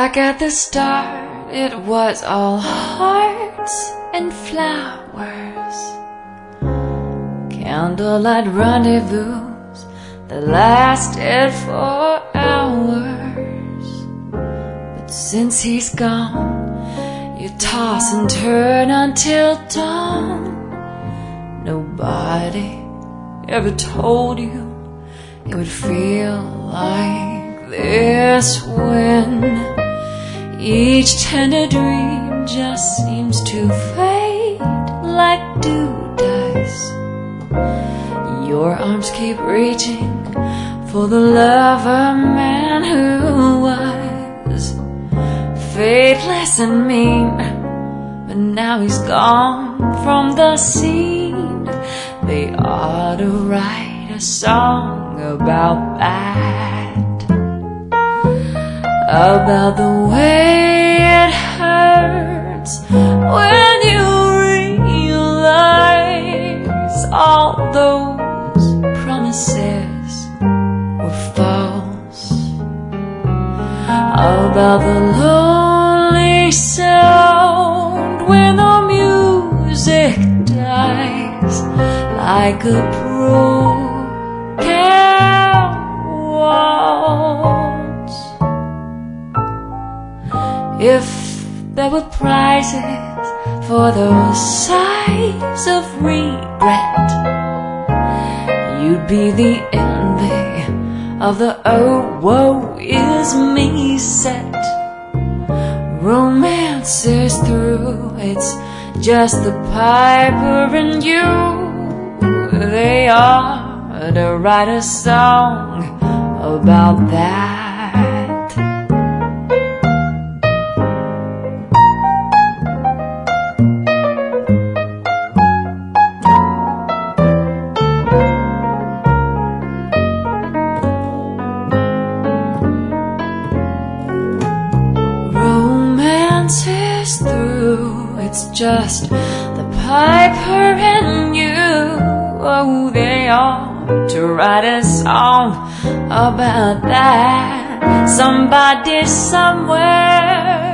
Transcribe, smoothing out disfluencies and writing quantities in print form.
Back at the start, it was all hearts and flowers, candlelight rendezvous that lasted for hours. But since he's gone, you toss and turn until dawn. Nobody ever told you it would feel like this when each tender dream just seems to fade like dew dice. Your arms keep reaching for the love of a man who was faithless and mean, but now he's gone from the scene. They ought to write a song about that, about the way it hurts when you realize all those promises were false, about the lonely sound when the music dies like a broken waltz. If there were prizes for those sighs of regret, you'd be the envy of the oh woe is me set. Romance is through, it's just the piper and you. They ought to write a song about that. Romance is through, it's just the piper and you. Oh, they ought to write a song about that. Somebody somewhere